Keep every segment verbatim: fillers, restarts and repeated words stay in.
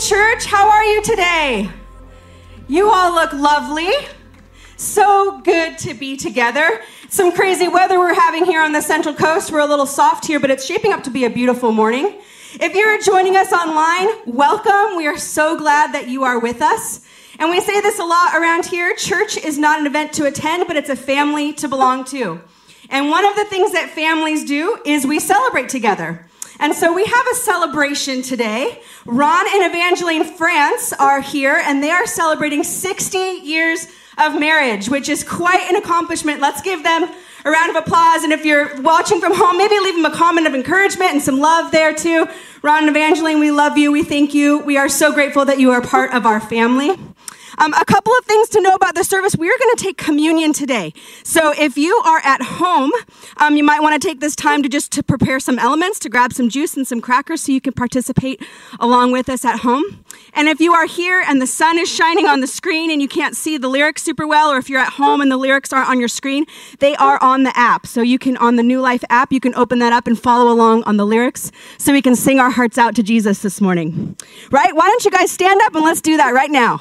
Church, how are you today? You all look lovely. So good to be together. Some crazy weather we're having here on the Central Coast. We're a little soft here, but it's shaping up to be a beautiful morning. If you're joining us online, welcome. We are so glad that you are with us. And we say this a lot around here. Church is not an event to attend, but it's a family to belong to. And one of the things that families do is we celebrate together. And so we have a celebration today. Ron and Evangeline France are here, and they are celebrating sixty years of marriage, which is quite an accomplishment. Let's give them a round of applause. And if you're watching from home, maybe leave them a comment of encouragement and some love there too. Ron and Evangeline, we love you. We thank you. We are so grateful that you are part of our family. Um, a couple of things to know about the service. We are going to take communion today. So if you are at home, um, you might want to take this time to just to prepare some elements, to grab some juice and some crackers so you can participate along with us at home. And if you are here and the sun is shining on the screen and you can't see the lyrics super well, or if you're at home and the lyrics aren't on your screen, they are on the app. So you can, on the New Life app, you can open that up and follow along on the lyrics so we can sing our hearts out to Jesus this morning. Right? Why don't you guys stand up and let's do that right now.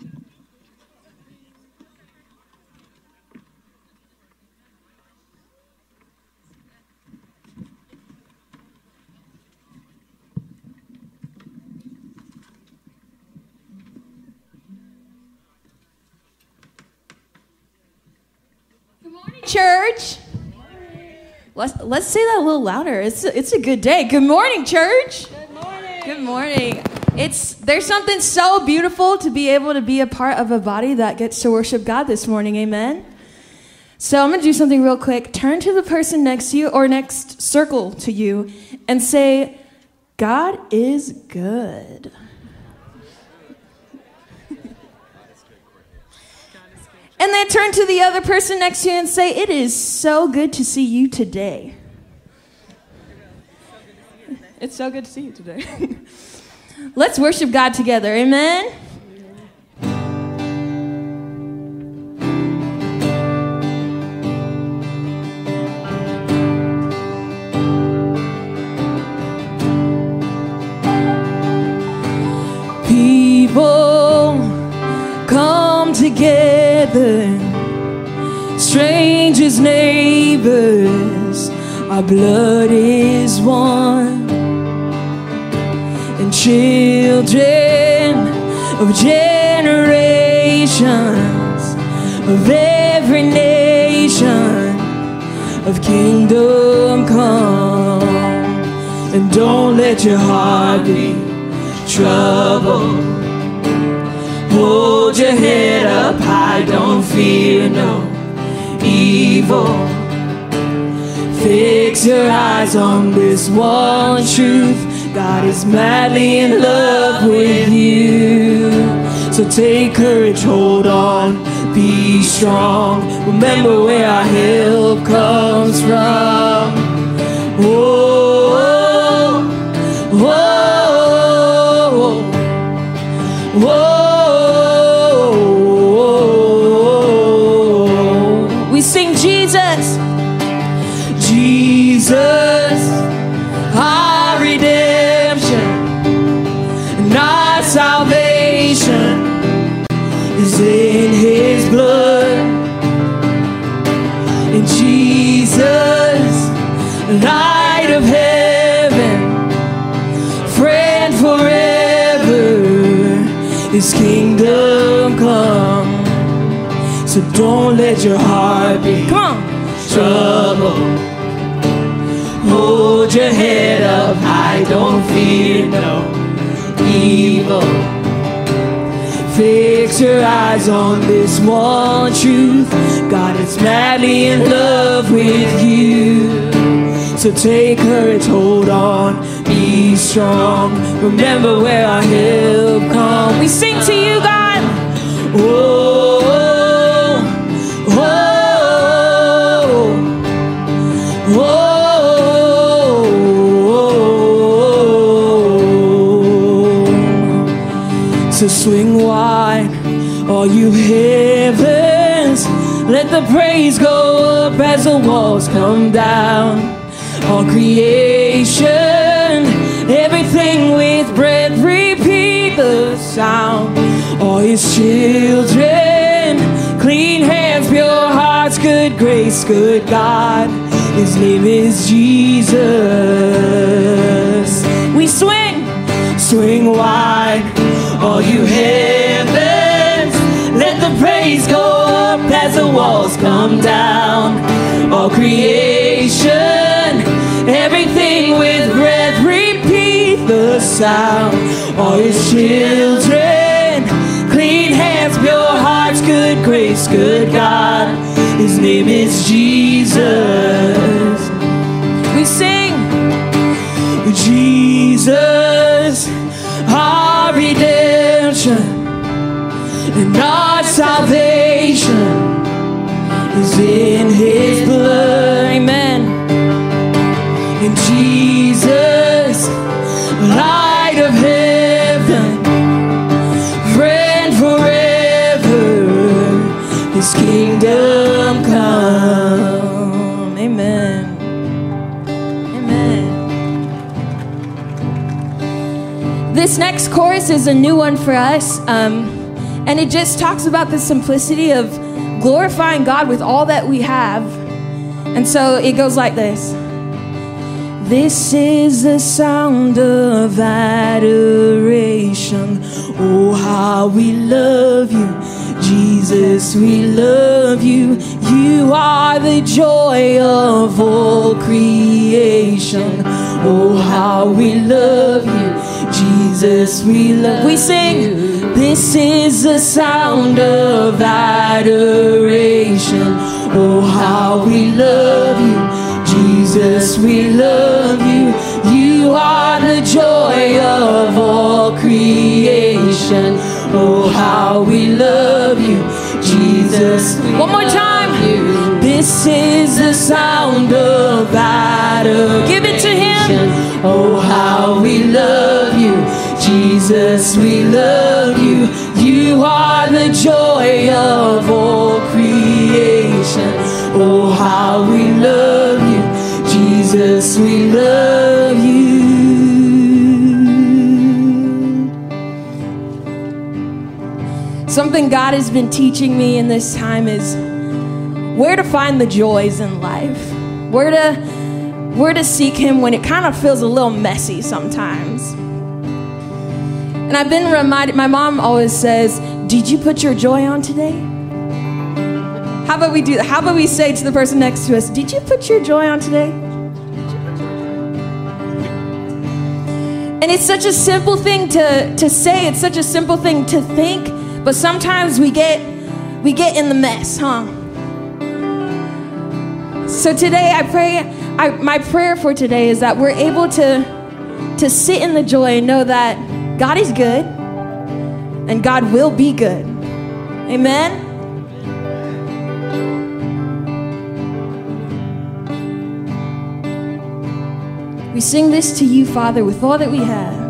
Church, let's let's say that a little louder. It's a, it's a good day. Good morning, church. Good morning. Good morning. It's there's something so beautiful to be able to be a part of a body that gets to worship God this morning. Amen. So I'm gonna do something real quick. Turn to the person next to you or next circle to you and say, "God is good." And then turn to the other person next to you and say, "It is so good to see you today." It's so good to see you today. Let's worship God together. Amen. People come together, strangers, neighbors, our blood is one, and children of generations, of every nation, of kingdom come. And don't let your heart be troubled. Hold your head up high, don't fear no evil. Fix your eyes on this one truth. God is madly in love with you. So take courage, hold on, be strong. Remember where our help comes from. Whoa, whoa, whoa. We sing Jesus, Jesus, our redemption, and our salvation is in His blood. And Jesus, light of heaven, friend forever, His kingdom come. So don't let your heart be troubled. Hold your head up high, don't fear no evil. Fix your eyes on this one truth. God is madly in love with you. So take courage, hold on, be strong. Remember where our help comes. We sing to you, God. Oh, oh, oh, oh. So swing wide, all you heavens. Let the praise go up as the walls come down. All creation, everything with breath, repeat the sound. All his children, clean hands, pure hearts, good grace, good God. His name is Jesus. We swing, swing wide, all you heavens, let the praise go up as the walls come down. All creation, everything with breath, repeat the sound. All his children, clean hands, pure hearts, good grace, good God. His name is Jesus. We sing, Jesus, our redemption and our salvation is in his blood. Amen. And Jesus, light of heaven, friend forever, his kingdom come. Amen. Amen. This next chorus is a new one for us, um, and it just talks about the simplicity of glorifying God with all that we have. And so it goes like this. This is the sound of adoration. Oh, how we love you, Jesus, we love you. You are the joy of all creation. Oh, how we love you, Jesus, we love you. We sing, this is the sound of adoration. Oh, how we love you, Jesus, we love you. You are the joy of all creation. Oh, how we love you, Jesus. One more time. This is the sound of adoration. Give it to him. Oh, how we love you, Jesus, we love you. You are the joy of all creation. Oh, how we love you, Jesus, we love you. Something God has been teaching me in this time is where to find the joys in life. Where to, where to seek him when it kind of feels a little messy sometimes. And I've been reminded, my mom always says, did you put your joy on today? How about we do that? How about we say to the person next to us, did you put your joy on today? And it's such a simple thing to, to say. It's such a simple thing to think. But sometimes we get, we get in the mess, huh? So today I pray, I, my prayer for today is that we're able to, to sit in the joy and know that God is good and God will be good. Amen? We sing this to you, Father, with all that we have.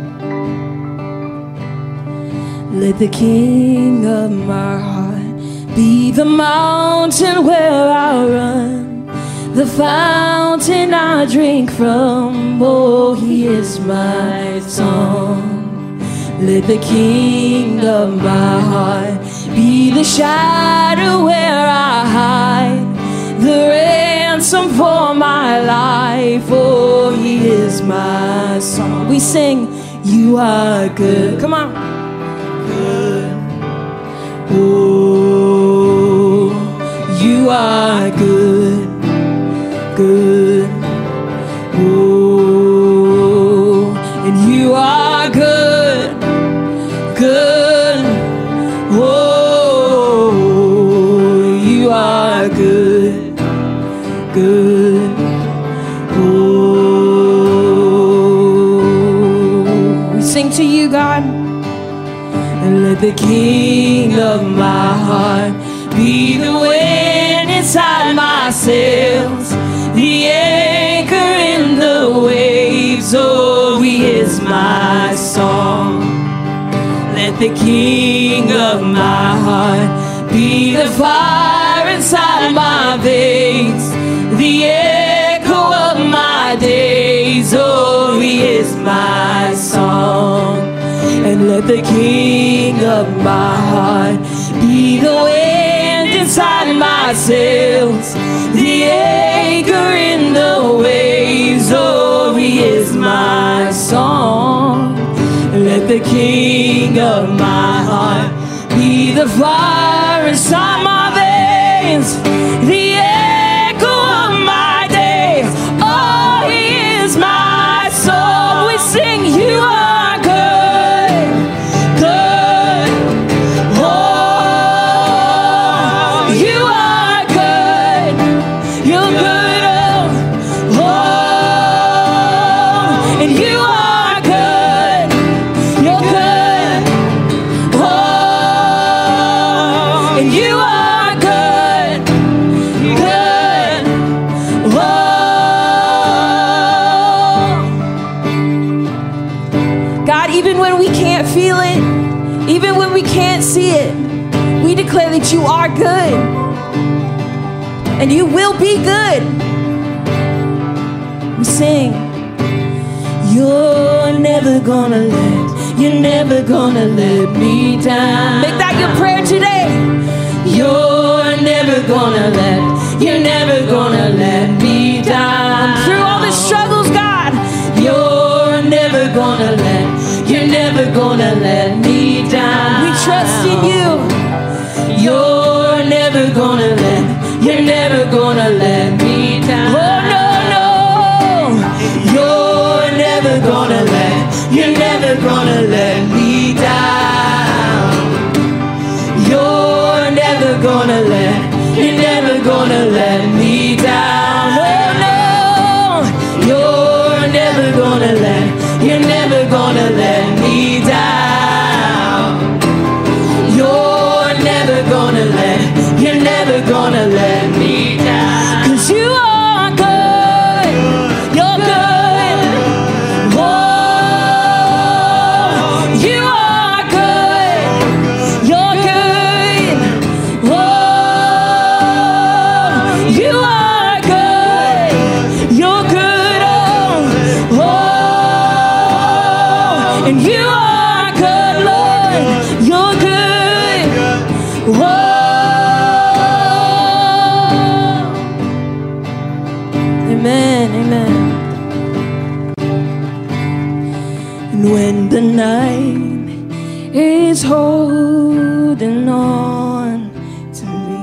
Let the King of my heart be the mountain where I run, the fountain I drink from. Oh, he is my song. Let the King of my heart be the shadow where I hide, the ransom for my life. Oh, he is my song. We sing, you are good. Come on. Good. Oh, you are good. Good. Oh, and you are good. Good. Oh, you are good. Good. Oh, we sing to you, God. And let the King of my heart be the wind inside my sails, the anchor in the waves. Oh, he is my song. Let the King of my heart be the fire inside my veins, the echo of my days. Oh, he is my song. And let Let the King of my heart be the wind inside my sails, the anchor in the waves. Oh, he is my song. Let the King of my heart be the fire inside my veins, the echo of my days. Oh, he is my soul. We sing, you are good, good. Oh, you are good. You're good. Oh, oh, and you are good. You're good. Oh, and you are good, good. Oh, God, even when we can't feel it, even when we can't see it, we declare that you are good, and you will be good. We sing, you're never gonna let, you're never gonna let me down. Make that your prayer today. You're never gonna let, you're never gonna let me down. Through all the struggles, God, you're never gonna let, you're never gonna let me down. We trust in you. You're never gonna let, you're never gonna let me down. Oh, no, no. You're never gonna let, you're never gonna let me down. You're never gonna let, you're never gonna let me down. Oh, no. You're never gonna let, you're never gonna let me down. You're never gonna let, you're never gonna let me down. 'Cause you are good, you're good. Oh, you are good, you're good. Oh, you are good, you're good. Oh, oh, and you are good, Lord, you're good. Whoa. Amen, amen. And when the night is holding on to me,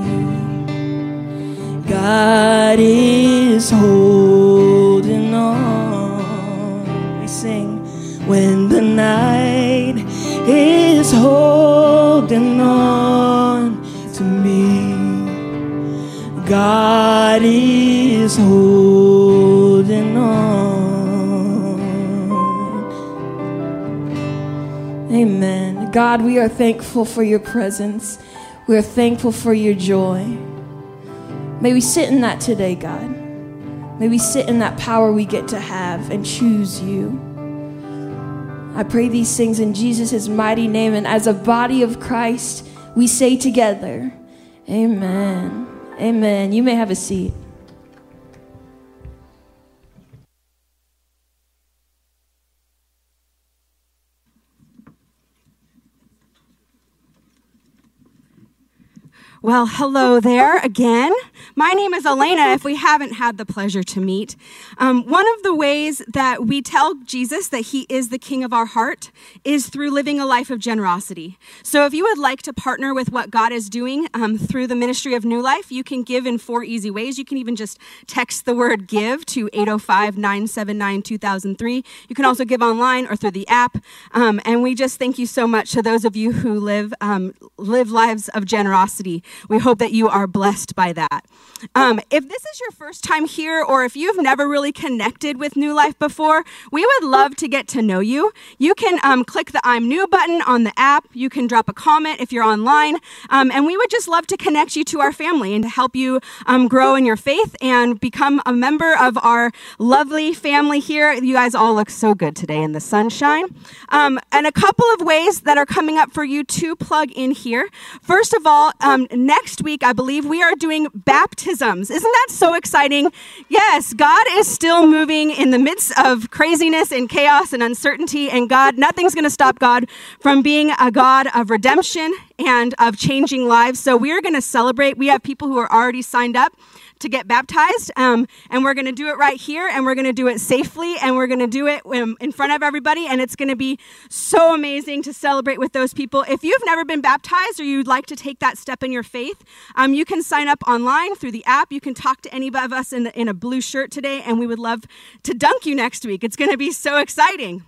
God is holding on. We sing, when the night is holding on to me, God is holding on. Amen. God, we are thankful for your presence. We are thankful for your joy. May we sit in that today, God. May we sit in that power we get to have and choose you. I pray these things in Jesus' mighty name, and as a body of Christ, we say together, amen. Amen. You may have a seat. Well, hello there again. My name is Elena, if we haven't had the pleasure to meet. Um, one of the ways that we tell Jesus that he is the king of our heart is through living a life of generosity. So if you would like to partner with what God is doing um, through the ministry of New Life, you can give in four easy ways. You can even just text the word give to eight oh five, nine seven nine, two thousand three. You can also give online or through the app. Um, and we just thank you so much to those of you who live, um, live lives of generosity. We hope that you are blessed by that. Um, if this is your first time here, or if you've never really connected with New Life before, we would love to get to know you. You can um, click the I'm New button on the app. You can drop a comment if you're online. Um, and we would just love to connect you to our family and to help you um, grow in your faith and become a member of our lovely family here. You guys all look so good today in the sunshine. Um, and a couple of ways that are coming up for you to plug in here. First of all, um, next week, I believe, we are doing baptisms. Isn't that so exciting? Yes, God is still moving in the midst of craziness and chaos and uncertainty, and God, nothing's going to stop God from being a God of redemption and of changing lives. So we are going to celebrate. We have people who are already signed up to get baptized, um, and we're going to do it right here, and we're going to do it safely, and we're going to do it um, in front of everybody, and it's going to be so amazing to celebrate with those people. If you've never been baptized or you'd like to take that step in your faith, um, you can sign up online through the app. You can talk to any of us in, the, in a blue shirt today, and we would love to dunk you next week. It's going to be so exciting.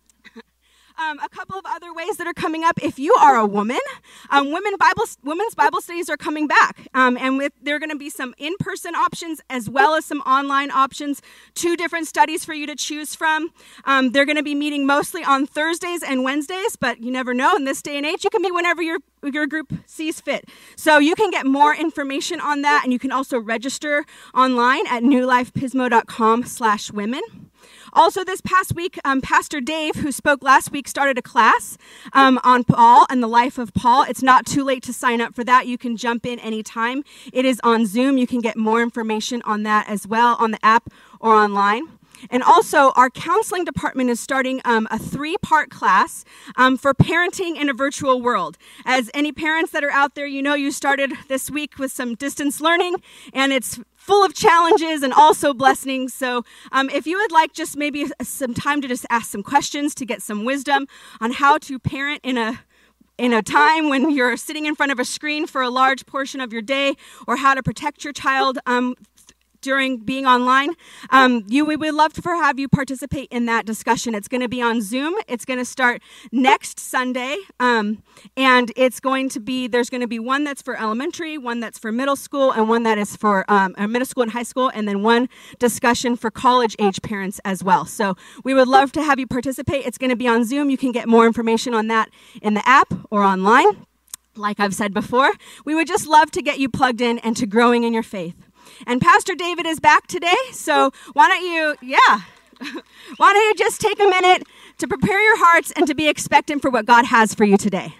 Um, a couple of other ways that are coming up. If you are a woman, um, women Bible, women's Bible studies are coming back. Um, and with, there are going to be some in-person options as well as some online options, two different studies for you to choose from. Um, they're going to be meeting mostly on Thursdays and Wednesdays, but you never know. In this day and age, you can meet whenever your, your group sees fit. So you can get more information on that, and you can also register online at newlifepismo.com slash women. Also, this past week, um, Pastor Dave, who spoke last week, started a class um, on Paul and the life of Paul. It's not too late to sign up for that. You can jump in anytime. It is on Zoom. You can get more information on that as well on the app or online. And also, our counseling department is starting um, a three-part class um, for parenting in a virtual world. As any parents that are out there, you know you started this week with some distance learning, and it's full of challenges and also blessings. So um, if you would like just maybe some time to just ask some questions to get some wisdom on how to parent in a in a time when you're sitting in front of a screen for a large portion of your day, or how to protect your child um, during being online, um, you we would love to have you participate in that discussion. It's going to be on Zoom. It's going to start next Sunday, um, and it's going to be, there's going to be one that's for elementary, one that's for middle school, and one that is for um, middle school and high school, and then one discussion for college-age parents as well. So we would love to have you participate. It's going to be on Zoom. You can get more information on that in the app or online. Like I've said before, we would just love to get you plugged in and to growing in your faith. And Pastor David is back today, so why don't you, yeah, why don't you just take a minute to prepare your hearts and to be expectant for what God has for you today.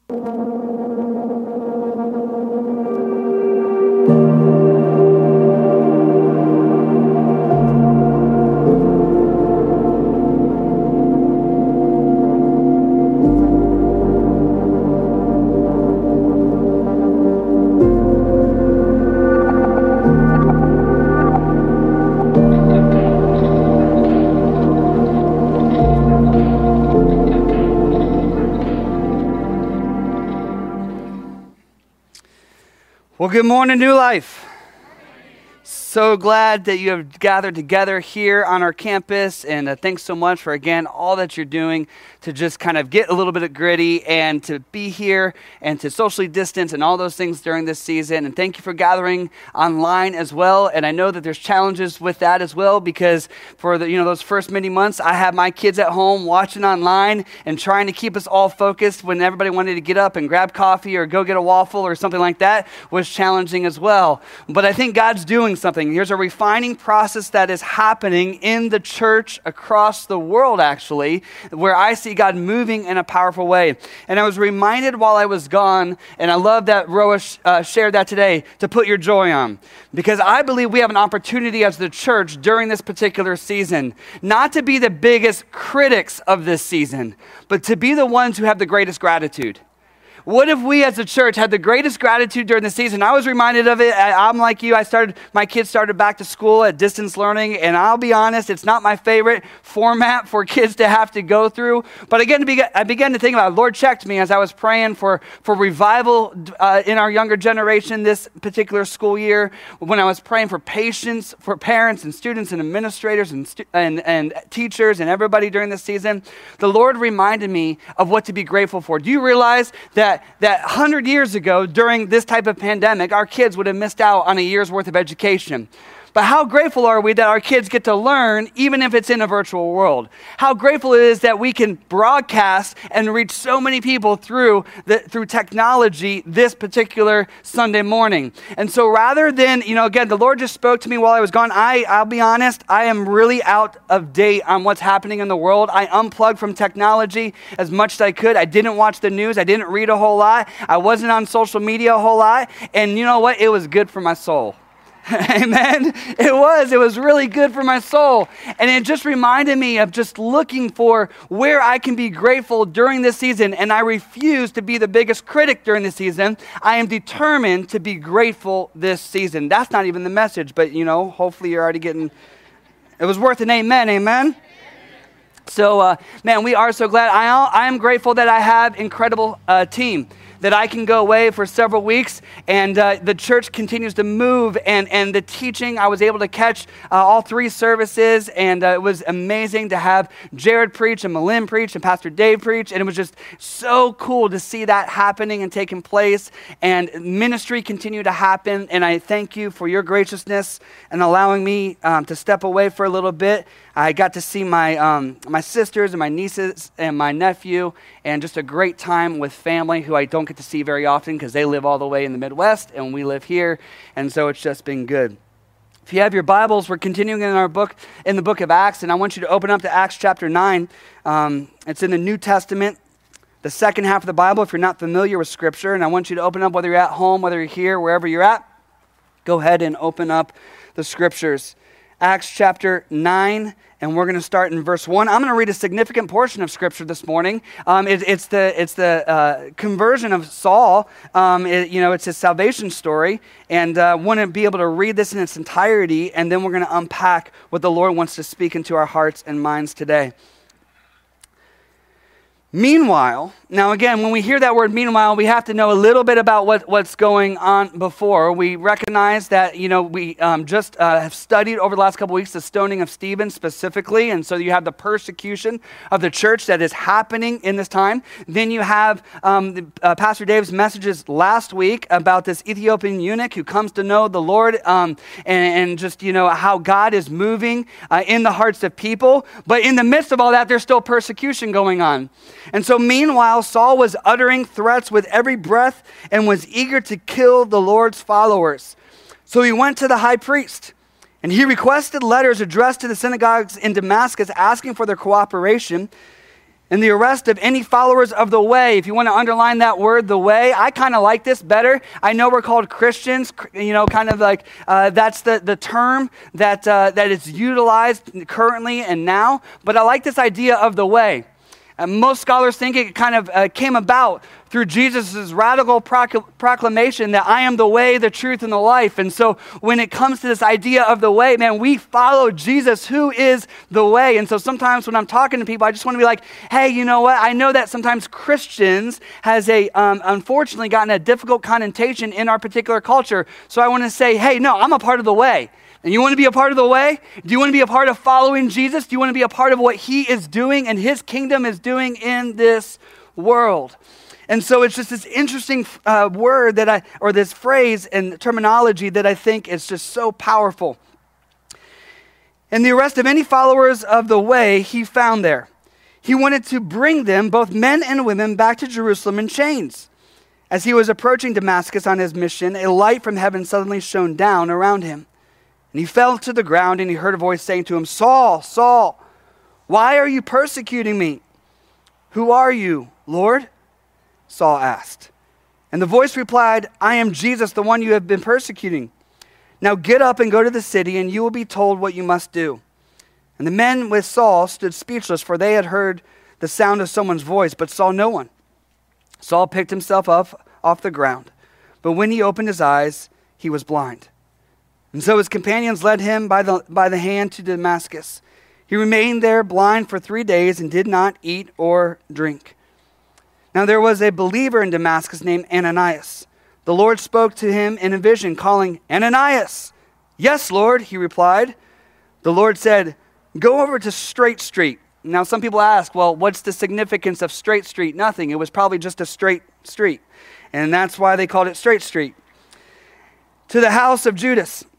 Well, good morning, New Life. So glad that you have gathered together here on our campus, and uh, thanks so much for, again, all that you're doing to just kind of get a little bit of gritty and to be here and to socially distance and all those things during this season. And thank you for gathering online as well. And I know that there's challenges with that as well, because for the, you know, those first many months, I had my kids at home watching online and trying to keep us all focused when everybody wanted to get up and grab coffee or go get a waffle or something like that was challenging as well. But I think God's doing something. Here's a refining process that is happening in the church across the world, actually, where I see God moving in a powerful way. And I was reminded while I was gone, and I love that Roa sh- uh, shared that today, to put your joy on. Because I believe we have an opportunity as the church during this particular season, not to be the biggest critics of this season, but to be the ones who have the greatest gratitude. What if we as a church had the greatest gratitude during the season? I was reminded of it. I'm like you. I started, my kids started back to school at distance learning, and I'll be honest, it's not my favorite format for kids to have to go through. But again, I began to think about it. Lord checked me as I was praying for, for revival uh, in our younger generation this particular school year, when I was praying for patience for parents and students and administrators and, stu- and, and teachers and everybody during this season. The Lord reminded me of what to be grateful for. Do you realize that That, that one hundred years ago, during this type of pandemic, our kids would have missed out on a year's worth of education? But how grateful are we that our kids get to learn, even if it's in a virtual world? How grateful it is that we can broadcast and reach so many people through the, through technology this particular Sunday morning. And so rather than, you know, again, the Lord just spoke to me while I was gone. I, I'll be honest, I am really out of date on what's happening in the world. I unplugged from technology as much as I could. I didn't watch the news. I didn't read a whole lot. I wasn't on social media a whole lot. And you know what? It was good for my soul. Amen. It was. It was really good for my soul. And it just reminded me of just looking for where I can be grateful during this season. And I refuse to be the biggest critic during the season. I am determined to be grateful this season. That's not even the message, but you know, hopefully you're already getting, it was worth an amen. Amen. So, uh, man, we are so glad. I, I am grateful that I have an incredible uh, team, that I can go away for several weeks, and uh, the church continues to move, and, and the teaching, I was able to catch uh, all three services, and uh, it was amazing to have Jared preach, and Malin preach, and Pastor Dave preach, and it was just so cool to see that happening and taking place, and ministry continue to happen, and I thank you for your graciousness and allowing me um, to step away for a little bit. I got to see my um, my sisters and my nieces and my nephew, and just a great time with family who I don't get to see very often because they live all the way in the Midwest and we live here, and so it's just been good. If you have your Bibles, we're continuing in our book, in the book of Acts, and I want you to open up to Acts chapter nine. Um, it's in the New Testament, the second half of the Bible, if you're not familiar with Scripture, and I want you to open up, whether you're at home, whether you're here, wherever you're at, go ahead and open up the Scriptures. Acts chapter nine, and we're going to start in verse one. I'm going to read a significant portion of Scripture this morning. Um, it, it's the it's the uh, conversion of Saul. Um, it, you know, it's his salvation story, and I uh, want to be able to read this in its entirety, and then we're going to unpack what the Lord wants to speak into our hearts and minds today. Meanwhile, now again, when we hear that word meanwhile, we have to know a little bit about what, what's going on before. We recognize that, you know, we um, just uh, have studied over the last couple weeks the stoning of Stephen specifically, and so you have the persecution of the church that is happening in this time. Then you have um, the, uh, Pastor Dave's messages last week about this Ethiopian eunuch who comes to know the Lord, um, and, and just, you know, how God is moving uh, in the hearts of people. But in the midst of all that, there's still persecution going on. And so meanwhile, Saul was uttering threats with every breath and was eager to kill the Lord's followers. So he went to the high priest, and he requested letters addressed to the synagogues in Damascus asking for their cooperation in the arrest of any followers of the way. If you want to underline that word, the way, I kind of like this better. I know we're called Christians, you know, kind of like uh, that's the, the term that, uh, that is utilized currently and now, but I like this idea of the way. Uh, most scholars think it kind of uh, came about through Jesus' radical procl- proclamation that I am the way, the truth, and the life. And so when it comes to this idea of the way, man, we follow Jesus, who is the way. And so sometimes when I'm talking to people, I just want to be like, hey, you know what? I know that sometimes Christians has a, um, unfortunately, gotten a difficult connotation in our particular culture. So I want to say, hey, no, I'm a part of the way. And you want to be a part of the way? Do you want to be a part of following Jesus? Do you want to be a part of what he is doing and his kingdom is doing in this world? And so it's just this interesting uh, word that I, or this phrase and terminology that I think is just so powerful. In the arrest of any followers of the way he found there, he wanted to bring them, both men and women, back to Jerusalem in chains. As he was approaching Damascus on his mission, a light from heaven suddenly shone down around him. And he fell to the ground, and he heard a voice saying to him, Saul, Saul, why are you persecuting me? Who are you, Lord? Saul asked. And the voice replied, I am Jesus, the one you have been persecuting. Now get up and go to the city, and you will be told what you must do. And the men with Saul stood speechless, for they had heard the sound of someone's voice, but saw no one. Saul picked himself up off the ground, but when he opened his eyes, he was blind. And so his companions led him by the, by the hand to Damascus. He remained there blind for three days and did not eat or drink. Now there was a believer in Damascus named Ananias. The Lord spoke to him in a vision, calling, Ananias! Yes, Lord, he replied. The Lord said, go over to Straight Street. Now some people ask, well, what's the significance of Straight Street? Nothing. It was probably just a straight street. And that's why they called it Straight Street. To the house of Judas.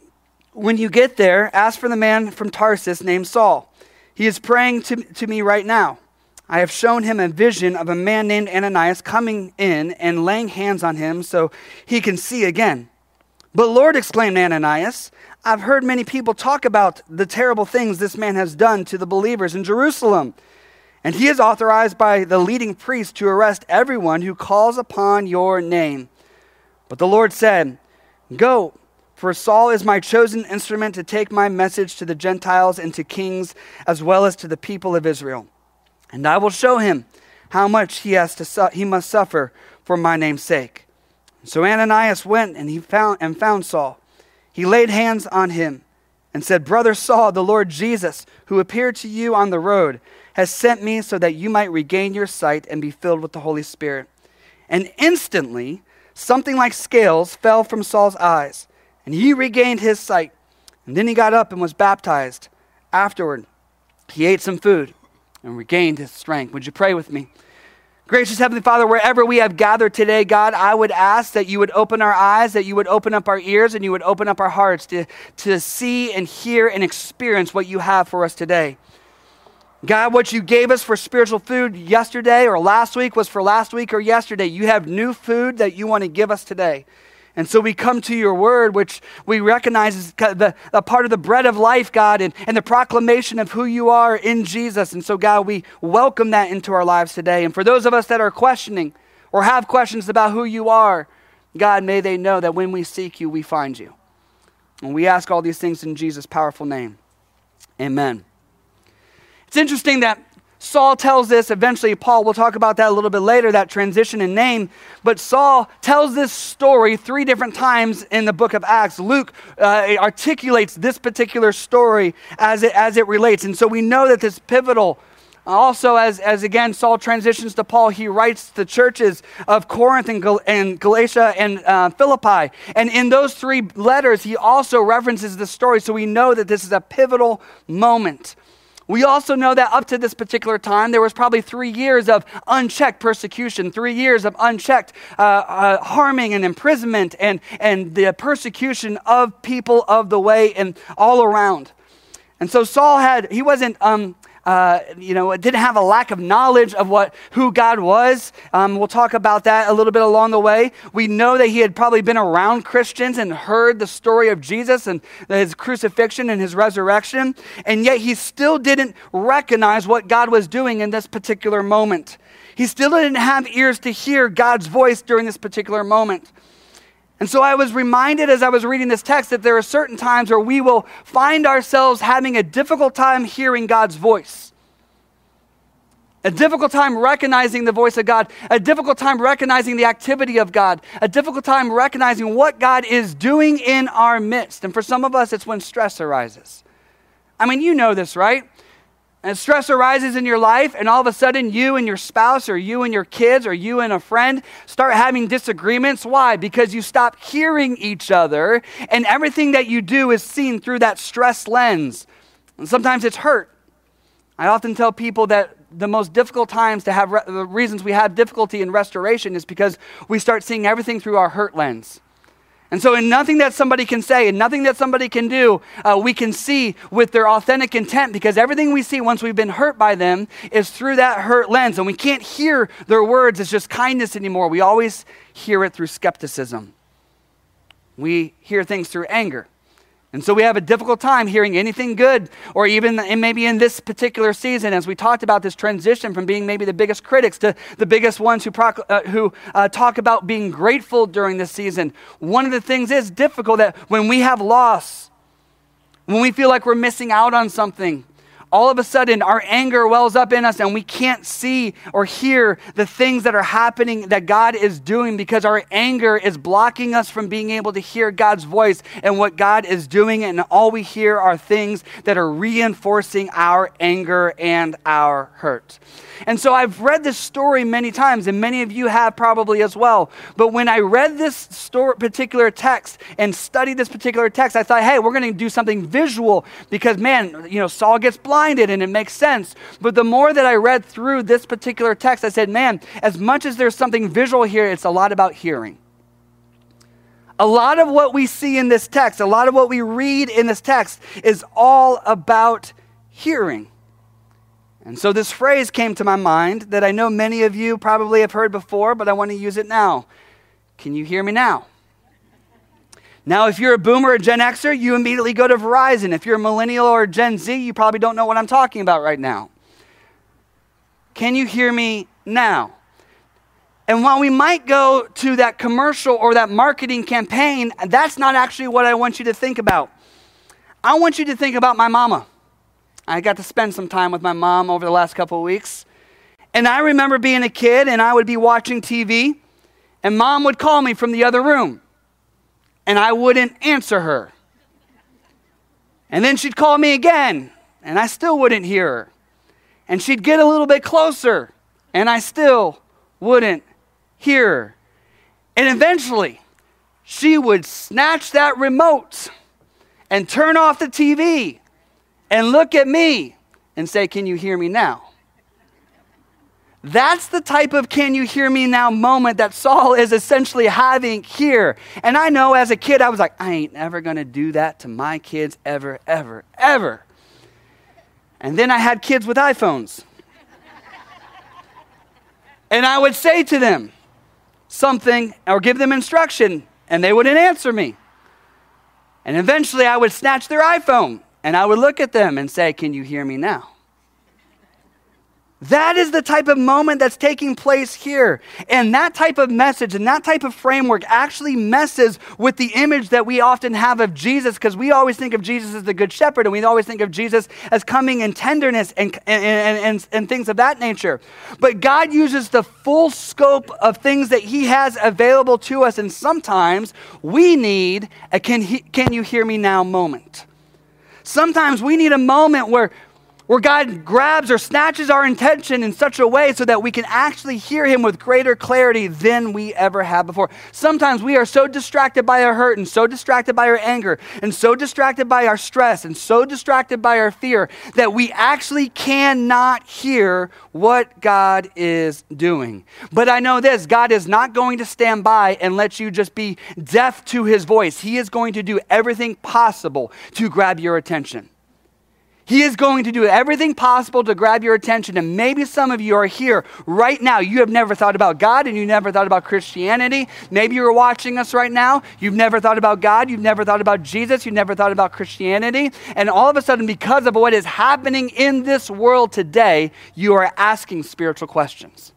when you get there, ask for the man from Tarsus named Saul. He is praying to, to me right now. I have shown him a vision of a man named Ananias coming in and laying hands on him so he can see again. But Lord, exclaimed Ananias, I've heard many people talk about the terrible things this man has done to the believers in Jerusalem. And he is authorized by the leading priest to arrest everyone who calls upon your name. But the Lord said, Go, for Saul is my chosen instrument to take my message to the Gentiles and to kings as well as to the people of Israel. And I will show him how much he has to su- he must suffer for my name's sake. So Ananias went and he found and found Saul. He laid hands on him and said, Brother Saul, the Lord Jesus, who appeared to you on the road, has sent me so that you might regain your sight and be filled with the Holy Spirit. And instantly, something like scales fell from Saul's eyes, and he regained his sight. And then he got up and was baptized. Afterward, he ate some food and regained his strength. Would you pray with me? Gracious Heavenly Father, wherever we have gathered today, God, I would ask that you would open our eyes, that you would open up our ears, and you would open up our hearts to, to see and hear and experience what you have for us today. God, what you gave us for spiritual food yesterday or last week was for last week or yesterday. You have new food that you want to give us today. And so we come to your word, which we recognize is the, the part of the bread of life, God, and, and the proclamation of who you are in Jesus. And so, God, we welcome that into our lives today. And for those of us that are questioning or have questions about who you are, God, may they know that when we seek you, we find you. And we ask all these things in Jesus' powerful name. Amen. It's interesting that Saul tells this, eventually Paul, we'll talk about that a little bit later, that transition in name, but Saul tells this story three different times in the book of Acts. Luke uh, articulates this particular story as it, as it relates, and so we know that this pivotal. Also, as, as again, Saul transitions to Paul, he writes the churches of Corinth and, Gal- and Galatia and uh, Philippi, and in those three letters, he also references the story, so we know that this is a pivotal moment. We also know that up to this particular time, there was probably three years of unchecked persecution, three years of unchecked uh, uh, harming and imprisonment and, and the persecution of people of the way and all around. And so Saul had, he wasn't, um, uh, you know, didn't have a lack of knowledge of what who God was. Um, we'll talk about that a little bit along the way. We know that he had probably been around Christians and heard the story of Jesus and his crucifixion and his resurrection, and yet he still didn't recognize what God was doing in this particular moment. He still didn't have ears to hear God's voice during this particular moment. And so I was reminded as I was reading this text that there are certain times where we will find ourselves having a difficult time hearing God's voice. A difficult time recognizing the voice of God. A difficult time recognizing the activity of God. A difficult time recognizing what God is doing in our midst. And for some of us, it's when stress arises. I mean, you know this, right? And stress arises in your life, and all of a sudden you and your spouse or you and your kids or you and a friend start having disagreements. Why? Because you stop hearing each other, and everything that you do is seen through that stress lens. And sometimes it's hurt. I often tell people that the most difficult times to have, re- the reasons we have difficulty in restoration is because we start seeing everything through our hurt lens. And so in nothing that somebody can say and nothing that somebody can do, uh, we can see with their authentic intent, because everything we see once we've been hurt by them is through that hurt lens. And we can't hear their words as just kindness anymore. We always hear it through skepticism. We hear things through anger. And so we have a difficult time hearing anything good, or even in, maybe in this particular season, as we talked about this transition from being maybe the biggest critics to the biggest ones who, proc- uh, who uh, talk about being grateful during this season. One of the things is difficult that when we have loss, when we feel like we're missing out on something, all of a sudden our anger wells up in us and we can't see or hear the things that are happening that God is doing, because our anger is blocking us from being able to hear God's voice and what God is doing, and all we hear are things that are reinforcing our anger and our hurt. And so I've read this story many times, and many of you have probably as well. But when I read this story, particular text and studied this particular text, I thought, hey, we're going to do something visual, because man, you know, Saul gets blinded and it makes sense. But the more that I read through this particular text, I said, man, as much as there's something visual here, it's a lot about hearing. A lot of what we see in this text, a lot of what we read in this text is all about hearing. And so this phrase came to my mind that I know many of you probably have heard before, but I want to use it now. Can you hear me now? Now, if you're a boomer or Gen Xer, you immediately go to Verizon. If you're a millennial or Gen Z, you probably don't know what I'm talking about right now. Can you hear me now? And while we might go to that commercial or that marketing campaign, that's not actually what I want you to think about. I want you to think about my mama. I got to spend some time with my mom over the last couple of weeks. And I remember being a kid and I would be watching T V and mom would call me from the other room and I wouldn't answer her. And then she'd call me again and I still wouldn't hear her. And she'd get a little bit closer and I still wouldn't hear her. And eventually she would snatch that remote and turn off the T V and look at me and say, "Can you hear me now?" That's the type of "can you hear me now" moment that Saul is essentially having here. And I know as a kid, I was like, I ain't ever going to do that to my kids ever, ever, ever. And then I had kids with iPhones. And I would say to them something or give them instruction, and they wouldn't answer me. And eventually I would snatch their iPhone, and I would look at them and say, "Can you hear me now?" That is the type of moment that's taking place here. And that type of message and that type of framework actually messes with the image that we often have of Jesus, because we always think of Jesus as the good shepherd, and we always think of Jesus as coming in tenderness and, and, and, and, and things of that nature. But God uses the full scope of things that he has available to us, and sometimes we need a can, he, can you hear me now moment. Sometimes we need a moment where where God grabs or snatches our attention in such a way so that we can actually hear him with greater clarity than we ever have before. Sometimes we are so distracted by our hurt and so distracted by our anger and so distracted by our stress and so distracted by our fear that we actually cannot hear what God is doing. But I know this, God is not going to stand by and let you just be deaf to his voice. He is going to do everything possible to grab your attention. He is going to do everything possible to grab your attention. And maybe some of you are here right now. You have never thought about God and you never thought about Christianity. Maybe you're watching us right now. You've never thought about God. You've never thought about Jesus. You've never thought about Christianity. And all of a sudden, because of what is happening in this world today, you are asking spiritual questions.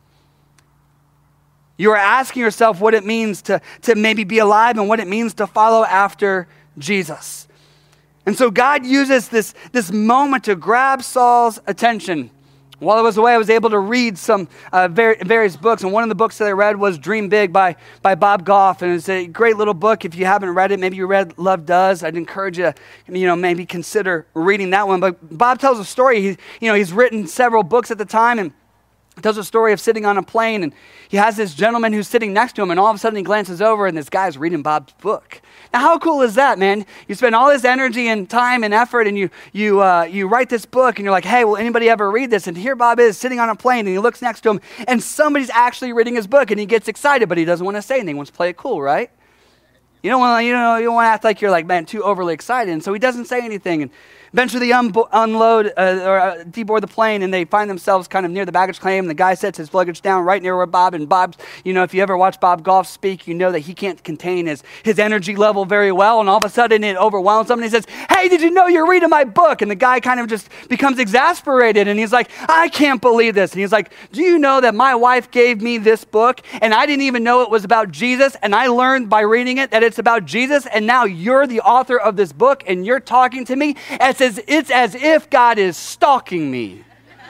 You are asking yourself what it means to, to maybe be alive and what it means to follow after Jesus. And so God uses this, this moment to grab Saul's attention. While I was away, I was able to read some uh, ver- various books. And one of the books that I read was Dream Big by, by Bob Goff. And it's a great little book. If you haven't read it, maybe you read Love Does. I'd encourage you to, you know, maybe consider reading that one. But Bob tells a story. He, you know, he's written several books at the time, and tells a story of sitting on a plane, and he has this gentleman who's sitting next to him, and all of a sudden he glances over and this guy's reading Bob's book. Now, how cool is that, man? You spend all this energy and time and effort, and you you uh, you write this book, and you're like, hey, will anybody ever read this? And here Bob is sitting on a plane, and he looks next to him, and somebody's actually reading his book, and he gets excited, but he doesn't want to say anything. He wants to play it cool, right? You don't want to, you know, you don't want to act like you're like, man, too overly excited. And so he doesn't say anything. And eventually they un- unload uh, or uh, deboard the plane, and they find themselves kind of near the baggage claim. The guy sets his luggage down right near where Bob, and Bob's, you know, if you ever watch Bob Goff speak, you know that he can't contain his, his energy level very well. And all of a sudden it overwhelms him, and he says, hey, did you know you're reading my book? And the guy kind of just becomes exasperated, and he's like, I can't believe this. And he's like, do you know that my wife gave me this book, and I didn't even know it was about Jesus, and I learned by reading it that it's about Jesus, and now you're the author of this book, and you're talking to me? It's as, it's as if God is stalking me.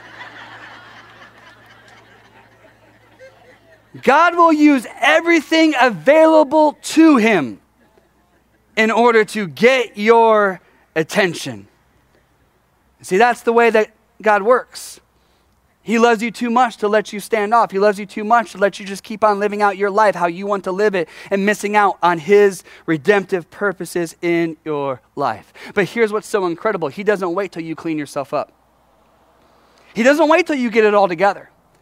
God will use everything available to him in order to get your attention. See, that's the way that God works. He loves you too much to let you stand off. He loves you too much to let you just keep on living out your life how you want to live it and missing out on his redemptive purposes in your life. But here's what's so incredible. He doesn't wait till you clean yourself up. He doesn't wait till you get it all together.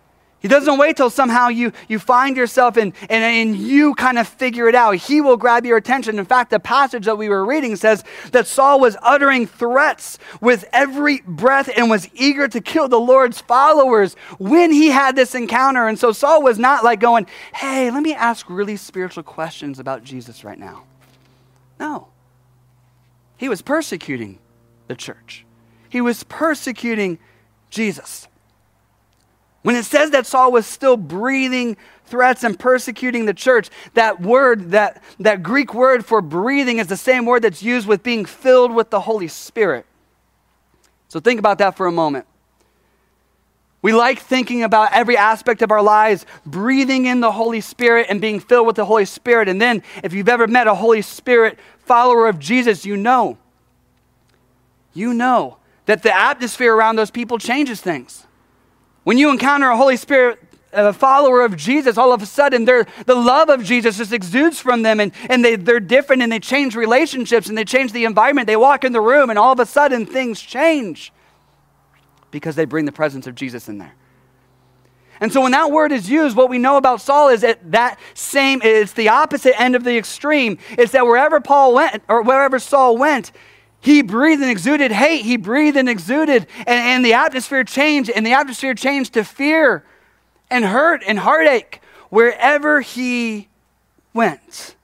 He doesn't wait till somehow you, you find yourself and, and, and you kind of figure it out. He will grab your attention. In fact, the passage that we were reading says that Saul was uttering threats with every breath and was eager to kill the Lord's followers when he had this encounter. And so Saul was not like going, hey, let me ask really spiritual questions about Jesus right now. No. He was persecuting the church. He was persecuting Jesus. When it says that Saul was still breathing threats and persecuting the church, that word, that, that Greek word for breathing is the same word that's used with being filled with the Holy Spirit. So think about that for a moment. We like thinking about every aspect of our lives, breathing in the Holy Spirit and being filled with the Holy Spirit. And then if you've ever met a Holy Spirit follower of Jesus, you know, you know that the atmosphere around those people changes things. When you encounter a Holy Spirit a follower of Jesus, all of a sudden the love of Jesus just exudes from them, and, and they, they're different, and they change relationships, and they change the environment. They walk in the room, and all of a sudden things change because they bring the presence of Jesus in there. And so when that word is used, what we know about Saul is that that same, it's the opposite end of the extreme. It's that wherever Paul went, or wherever Saul went, he breathed and exuded hate. He breathed and exuded, and, and the atmosphere changed, and the atmosphere changed to fear and hurt and heartache wherever he went.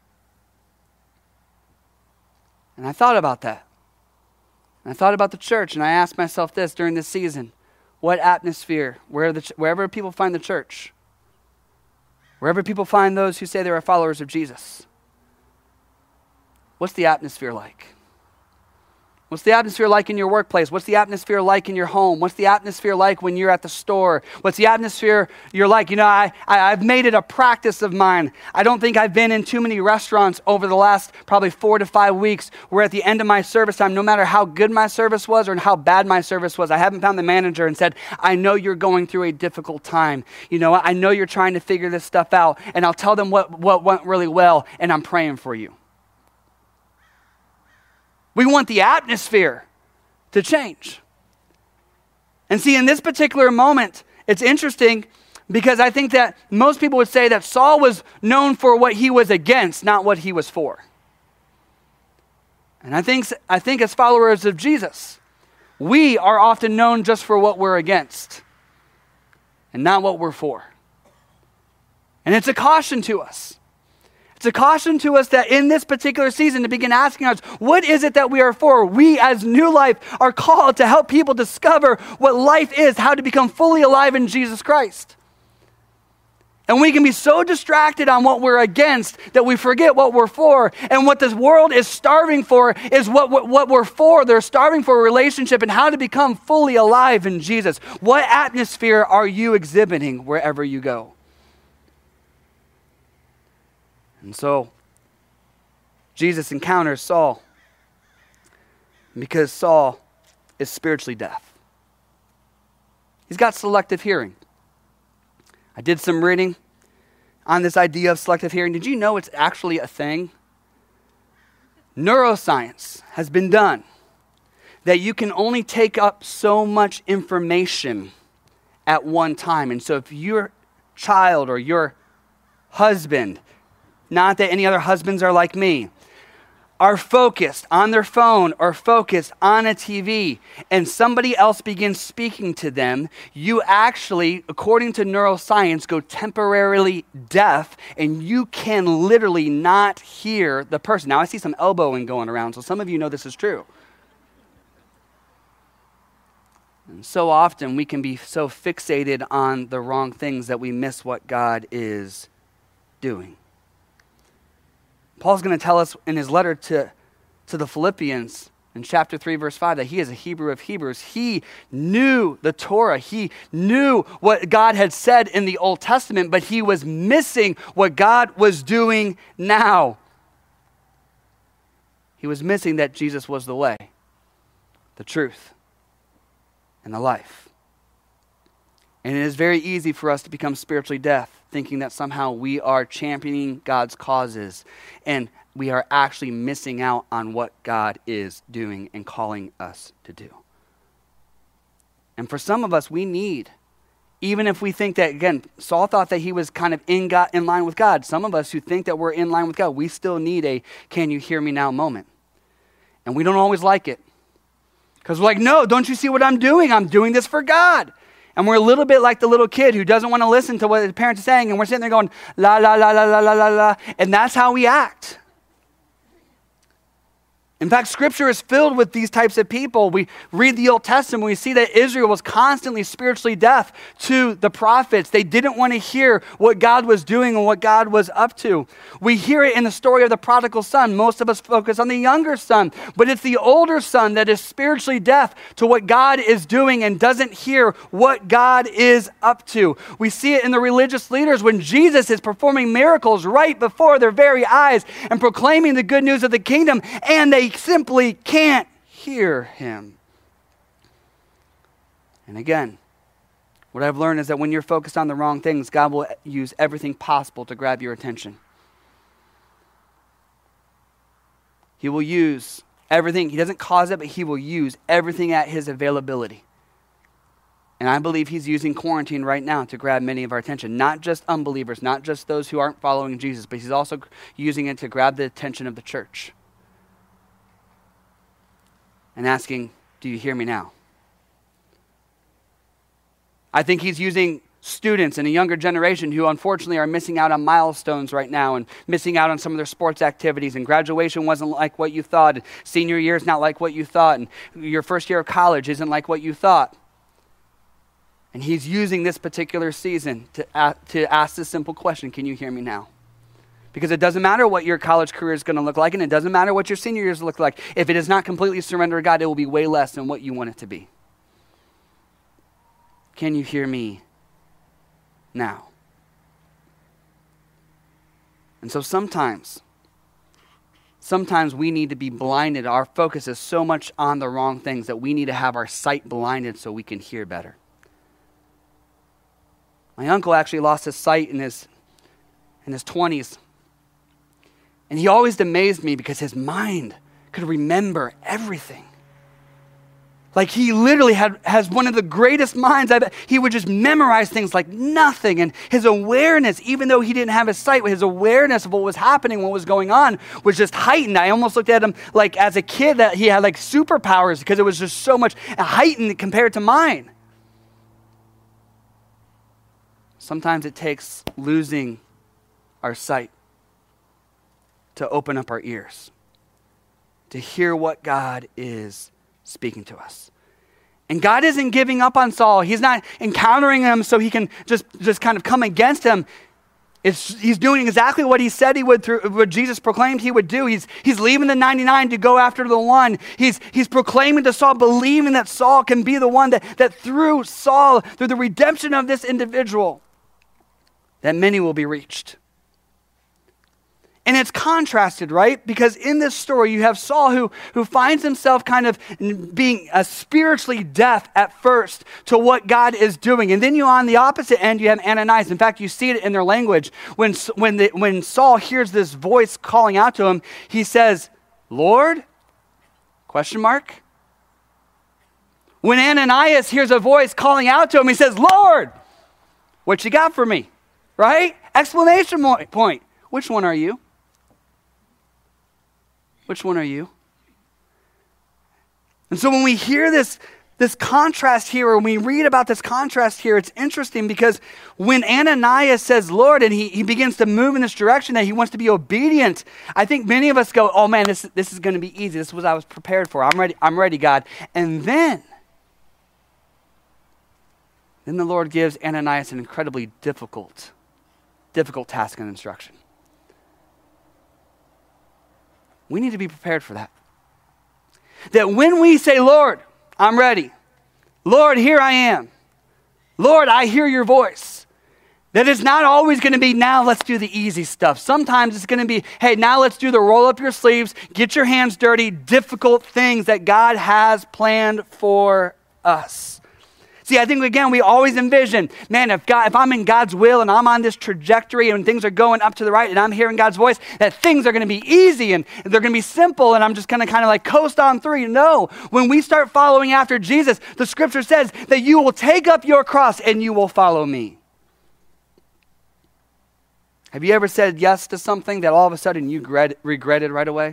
And I thought about that. And I thought about the church, and I asked myself this during this season: what atmosphere, where the, wherever people find the church, wherever people find those who say they are followers of Jesus, what's the atmosphere like? What's the atmosphere like in your workplace? What's the atmosphere like in your home? What's the atmosphere like when you're at the store? What's the atmosphere you're like? You know, I, I, I've made it a practice of mine. I don't think I've been in too many restaurants over the last probably four to five weeks where at the end of my service time, no matter how good my service was or how bad my service was, I haven't found the manager and said, I know you're going through a difficult time. You know, I know you're trying to figure this stuff out, and I'll tell them what, what went really well, and I'm praying for you. We want the atmosphere to change. And see, in this particular moment, it's interesting because I think that most people would say that Saul was known for what he was against, not what he was for. And I think, I think as followers of Jesus, we are often known just for what we're against and not what we're for. And it's a caution to us. It's a caution to us that in this particular season to begin asking us, what is it that we are for? We as New Life are called to help people discover what life is, how to become fully alive in Jesus Christ. And we can be so distracted on what we're against that we forget what we're for. And what this world is starving for is what, what, what we're for. They're starving for a relationship and how to become fully alive in Jesus. What atmosphere are you exhibiting wherever you go? And so, Jesus encounters Saul because Saul is spiritually deaf. He's got selective hearing. I did some reading on this idea of selective hearing. Did you know it's actually a thing? Neuroscience has been done that you can only take up so much information at one time. And so if your child or your husband, not that any other husbands are like me, are focused on their phone or focused on a T V, and somebody else begins speaking to them, you actually, according to neuroscience, go temporarily deaf, and you can literally not hear the person. Now, I see some elbowing going around, so some of you know this is true. And so often we can be so fixated on the wrong things that we miss what God is doing. Paul's going to tell us in his letter to, to the Philippians in chapter three, verse five, that he is a Hebrew of Hebrews. He knew the Torah. He knew what God had said in the Old Testament, but he was missing what God was doing now. He was missing that Jesus was the way, the truth, and the life. And it is very easy for us to become spiritually deaf, thinking that somehow we are championing God's causes and we are actually missing out on what God is doing and calling us to do. And for some of us, we need Even if we think that, again, Saul thought that he was kind of in God, in line with God. Some of us who think that we're in line with God, we still need a "can you hear me now" moment. And we don't always like it. Because we're like, no, don't you see what I'm doing? I'm doing this for God. And we're a little bit like the little kid who doesn't want to listen to what the parents are saying, and we're sitting there going, la, la, la, la, la, la, la, la. And that's how we act. In fact, Scripture is filled with these types of people. We read the Old Testament, we see that Israel was constantly spiritually deaf to the prophets. They didn't want to hear what God was doing and what God was up to. We hear it in the story of the prodigal son. Most of us focus on the younger son, but it's the older son that is spiritually deaf to what God is doing and doesn't hear what God is up to. We see it in the religious leaders when Jesus is performing miracles right before their very eyes and proclaiming the good news of the kingdom, and they simply can't hear him. And again, what I've learned is that when you're focused on the wrong things, God will use everything possible to grab your attention. He will use everything. He doesn't cause it, but he will use everything at his availability. And I believe he's using quarantine right now to grab many of our attention. Not just unbelievers, not just those who aren't following Jesus, but he's also using it to grab the attention of the church. And asking, do you hear me now? I think he's using students in a younger generation who unfortunately are missing out on milestones right now and missing out on some of their sports activities, and graduation wasn't like what you thought, and senior year is not like what you thought, and your first year of college isn't like what you thought. And he's using this particular season to, uh, to ask this simple question, can you hear me now? Because it doesn't matter what your college career is going to look like, and it doesn't matter what your senior years look like. If it is not completely surrendered to God, it will be way less than what you want it to be. Can you hear me now? And so sometimes, sometimes we need to be blinded. Our focus is so much on the wrong things that we need to have our sight blinded so we can hear better. My uncle actually lost his sight in his, in his twenties. And he always amazed me because his mind could remember everything. Like he literally had has one of the greatest minds. I bet he would just memorize things like nothing. And his awareness, even though he didn't have his sight, his awareness of what was happening, what was going on, was just heightened. I almost looked at him like as a kid that he had like superpowers because it was just so much heightened compared to mine. Sometimes it takes losing our sight to open up our ears, to hear what God is speaking to us. And God isn't giving up on Saul. He's not encountering him so he can just, just kind of come against him. It's, he's doing exactly what he said he would, through what Jesus proclaimed he would do. He's, he's leaving the ninety-nine to go after the one. He's, he's proclaiming to Saul, believing that Saul can be the one that, that through Saul, through the redemption of this individual, that many will be reached. And it's contrasted, right? Because in this story, you have Saul who, who finds himself kind of being uh, spiritually deaf at first to what God is doing. And then you on the opposite end, you have Ananias. In fact, you see it in their language. When, when, the, when Saul hears this voice calling out to him, he says, Lord? Question mark. When Ananias hears a voice calling out to him, he says, Lord, what you got for me? Right? Exclamation point. Which one are you? Which one are you? And so when we hear this, this contrast here, or when we read about this contrast here, it's interesting because when Ananias says, Lord, and he, he begins to move in this direction that he wants to be obedient, I think many of us go, oh man, this, this is going to be easy. This is what I was prepared for. I'm ready, I'm ready, God. And then, then the Lord gives Ananias an incredibly difficult, difficult task and instruction. We need to be prepared for that. That when we say, Lord, I'm ready. Lord, here I am. Lord, I hear your voice. That it's not always going to be, now let's do the easy stuff. Sometimes it's going to be, hey, now let's do the roll up your sleeves, get your hands dirty, difficult things that God has planned for us. See, I think, again, we always envision, man, if God, if I'm in God's will and I'm on this trajectory and things are going up to the right and I'm hearing God's voice, that things are going to be easy and they're going to be simple and I'm just going to kind of like coast on through. No, when we start following after Jesus, the scripture says that you will take up your cross and you will follow me. Have you ever said yes to something that all of a sudden you regret, regretted right away?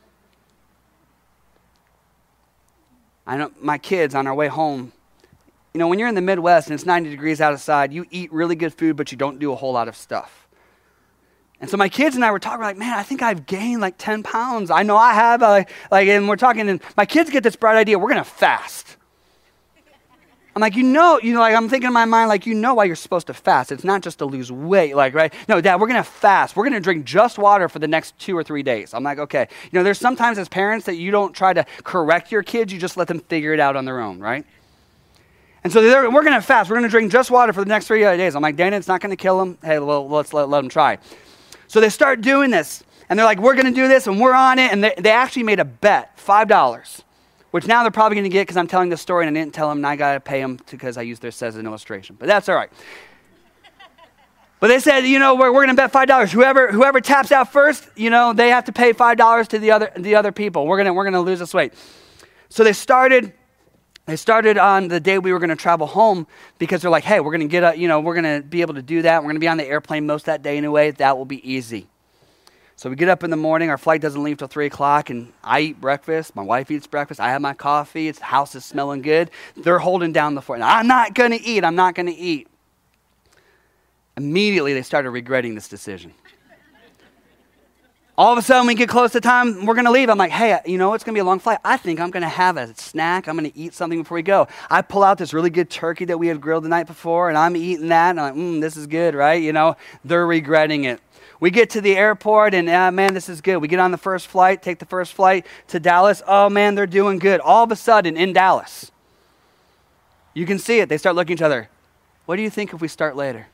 I know my kids on our way home, you know, when you're in the Midwest and it's ninety degrees outside, you eat really good food, but you don't do a whole lot of stuff. And so my kids and I were talking like, man, I think I've gained like ten pounds. I know I have. Uh, like, and we're talking, and my kids get this bright idea. We're going to fast. I'm like, you know, you know, like I'm thinking in my mind, like, you know why you're supposed to fast. It's not just to lose weight, like, right? No, Dad, we're going to fast. We're going to drink just water for the next two or three days. I'm like, okay. You know, there's sometimes as parents that you don't try to correct your kids. You just let them figure it out on their own, right? And so we're going to fast. We're going to drink just water for the next three days. I'm like, Dana, it's not going to kill them. Hey, well, let's let, let them try. So they start doing this, and they're like, we're going to do this, and we're on it. And they, they actually made a bet, five dollars. Which now they're probably going to get because I'm telling this story and I didn't tell them and I got to pay them because I used this as an illustration. But that's all right. But they said, you know, we're, we're going to bet five dollars. Whoever whoever taps out first, you know, they have to pay five dollars to the other the other people. We're going to we're going to lose this weight. So they started they started on the day we were going to travel home because they're like, hey, we're going to get a, you know, we're going to be able to do that. We're going to be on the airplane most of that day anyway. That will be easy. So we get up in the morning, our flight doesn't leave till three o'clock, and I eat breakfast, my wife eats breakfast, I have my coffee, it's, the house is smelling good. They're holding down the fort. I'm not going to eat, I'm not going to eat. Immediately, they started regretting this decision. All of a sudden, we get close to time, we're going to leave. I'm like, hey, you know, it's going to be a long flight. I think I'm going to have a snack. I'm going to eat something before we go. I pull out this really good turkey that we had grilled the night before, and I'm eating that, and I'm like, mm, this is good, right? You know, they're regretting it. We get to the airport, and uh, man, this is good. We get on the first flight, take the first flight to Dallas. Oh, man, they're doing good. All of a sudden, in Dallas, you can see it. They start looking at each other. What do you think if we start later?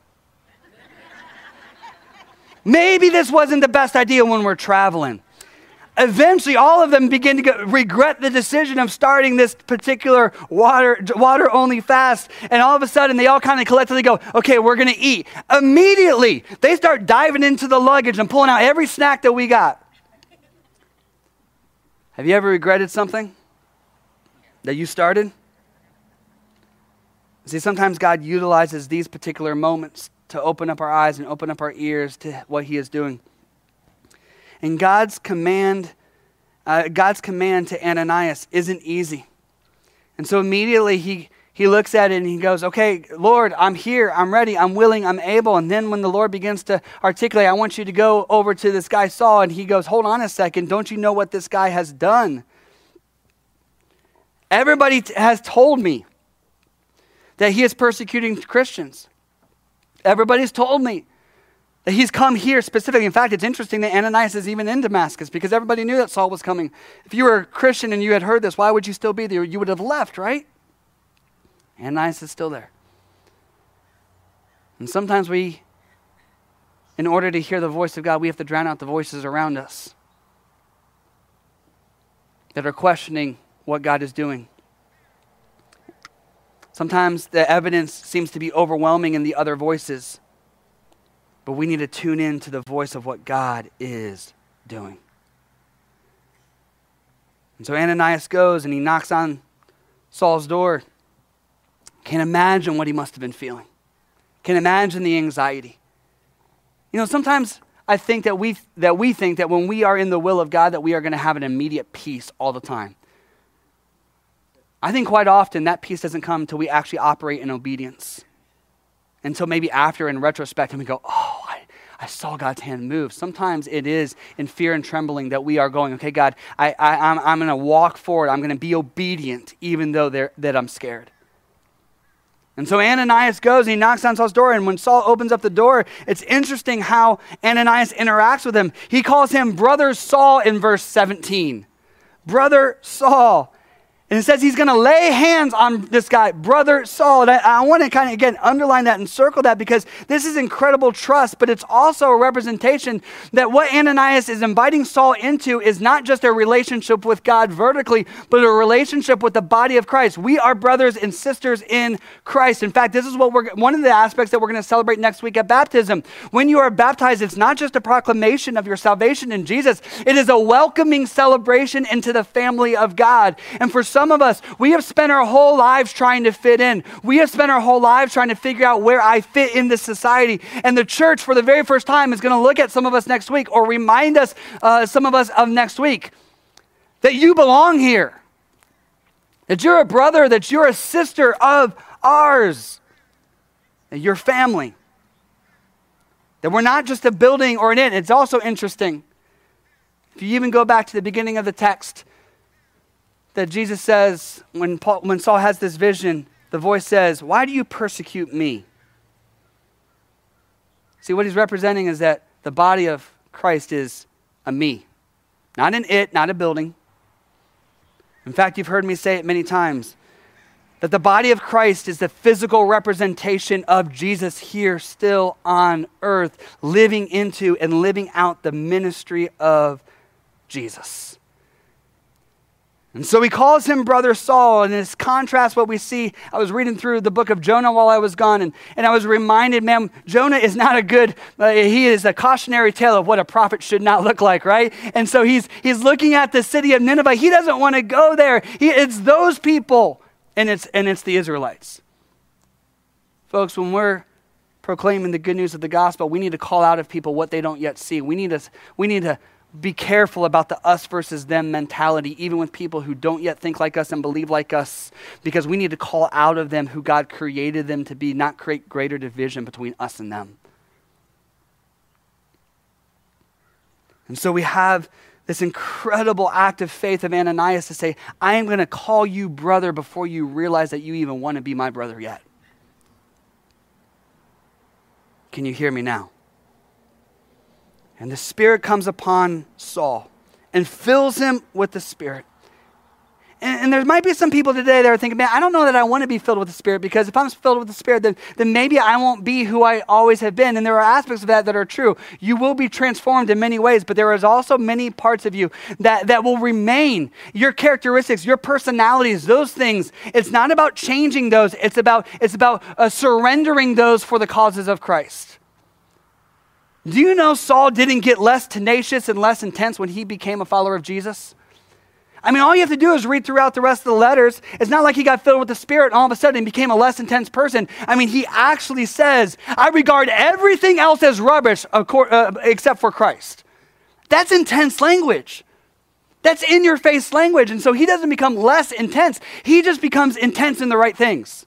Maybe this wasn't the best idea when we're traveling. Eventually, all of them begin to go, regret the decision of starting this particular water, water-only fast. And all of a sudden, they all kind of collectively go, okay, we're going to eat. Immediately, they start diving into the luggage and pulling out every snack that we got. Have you ever regretted something that you started? See, sometimes God utilizes these particular moments to open up our eyes and open up our ears to what he is doing. And God's command, uh, God's command to Ananias isn't easy. And so immediately he, he looks at it and he goes, okay, Lord, I'm here, I'm ready, I'm willing, I'm able. And then when the Lord begins to articulate, I want you to go over to this guy Saul, and he goes, hold on a second, don't you know what this guy has done? Everybody t- has told me that he is persecuting Christians. Everybody's told me that he's come here specifically. In fact, it's interesting that Ananias is even in Damascus because everybody knew that Saul was coming. If you were a Christian and you had heard this, why would you still be there? You would have left, right? Ananias is still there. And sometimes we, in order to hear the voice of God, we have to drown out the voices around us that are questioning what God is doing. Sometimes the evidence seems to be overwhelming in the other voices. But we need to tune in to the voice of what God is doing. And so Ananias goes and he knocks on Saul's door. Can't imagine what he must have been feeling. Can't imagine the anxiety. You know, sometimes I think that we that we think that when we are in the will of God that we are going to have an immediate peace all the time. I think quite often that peace doesn't come until we actually operate in obedience. Until maybe after, in retrospect, and we go, oh, I, I saw God's hand move. Sometimes it is in fear and trembling that we are going, okay, God, I, I, I'm, I'm going to walk forward. I'm going to be obedient even though that I'm scared. And so Ananias goes and he knocks on Saul's door. And when Saul opens up the door, it's interesting how Ananias interacts with him. He calls him Brother Saul in verse seventeen. Brother Saul. And it says he's going to lay hands on this guy, brother Saul. And I, I want to kind of, again, underline that and circle that because this is incredible trust, but it's also a representation that what Ananias is inviting Saul into is not just a relationship with God vertically, but a relationship with the body of Christ. We are brothers and sisters in Christ. In fact, this is what we're one of the aspects that we're going to celebrate next week at baptism. When you are baptized, it's not just a proclamation of your salvation in Jesus. It is a welcoming celebration into the family of God. And for some of us, we have spent our whole lives trying to fit in. We have spent our whole lives trying to figure out where I fit in this society. And the church, for the very first time, is going to look at some of us next week or remind us, uh, some of us of next week, that you belong here. That you're a brother, that you're a sister of ours. That you're family. That we're not just a building or an inn. It's also interesting. If you even go back to the beginning of the text, that Jesus says, when Paul, when Saul has this vision, the voice says, "Why do you persecute me?" See, what he's representing is that the body of Christ is a me. Not an it, not a building. In fact, you've heard me say it many times, that the body of Christ is the physical representation of Jesus here still on earth, living into and living out the ministry of Jesus. And so he calls him brother Saul, and this contrast what we see. I was reading through the book of Jonah while I was gone, and, and I was reminded, man, Jonah is not a good, uh, he is a cautionary tale of what a prophet should not look like, right? And so he's he's looking at the city of Nineveh. He doesn't want to go there. He, it's those people, and it's and it's the Israelites. Folks, when we're proclaiming the good news of the gospel, we need to call out of people what they don't yet see. We need to, we need to be careful about the us versus them mentality, even with people who don't yet think like us and believe like us, because we need to call out of them who God created them to be, not create greater division between us and them. And so we have this incredible act of faith of Ananias to say, I am going to call you brother before you realize that you even want to be my brother yet. Can you hear me now? And the Spirit comes upon Saul and fills him with the Spirit. And, and there might be some people today that are thinking, man, I don't know that I want to be filled with the Spirit, because if I'm filled with the Spirit, then, then maybe I won't be who I always have been. And there are aspects of that that are true. You will be transformed in many ways, but there is also many parts of you that, that will remain. Your characteristics, your personalities, those things. It's not about changing those. It's about, it's about uh, surrendering those for the causes of Christ. Do you know Saul didn't get less tenacious and less intense when he became a follower of Jesus? I mean, all you have to do is read throughout the rest of the letters. It's not like he got filled with the Spirit and all of a sudden became a less intense person. I mean, he actually says, I regard everything else as rubbish uh, except for Christ. That's intense language. That's in your face language. And so he doesn't become less intense. He just becomes intense in the right things.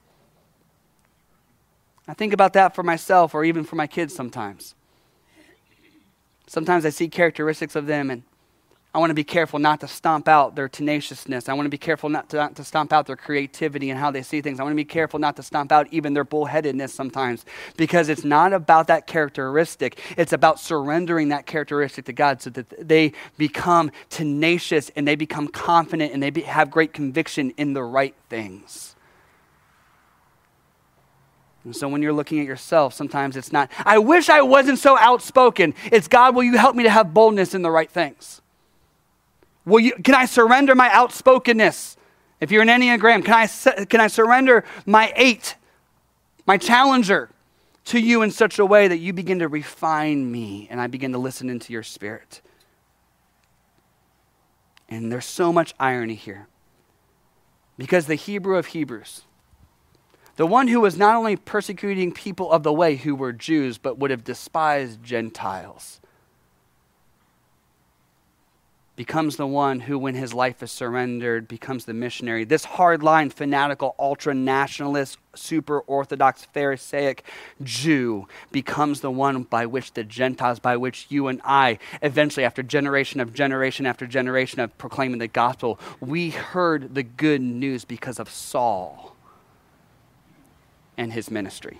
I think about that for myself or even for my kids sometimes. Sometimes I see characteristics of them and I want to be careful not to stomp out their tenaciousness. I want to be careful not to, not to stomp out their creativity and how they see things. I want to be careful not to stomp out even their bullheadedness sometimes, because it's not about that characteristic. It's about surrendering that characteristic to God so that they become tenacious and they become confident and they be, have great conviction in the right things. And so when you're looking at yourself, sometimes it's not, I wish I wasn't so outspoken. It's, God, will you help me to have boldness in the right things? Will you, can I surrender my outspokenness? If you're an Enneagram, can I, can I surrender my eight, my challenger, to you in such a way that you begin to refine me and I begin to listen into your Spirit? And there's so much irony here, because the Hebrew of Hebrews, the one who was not only persecuting people of the way who were Jews, but would have despised Gentiles, becomes the one who, when his life is surrendered, becomes the missionary. This hardline, fanatical, ultra-nationalist, super-Orthodox, Pharisaic Jew becomes the one by which the Gentiles, by which you and I, eventually after generation of generation after generation of proclaiming the gospel, we heard the good news because of Saul and his ministry.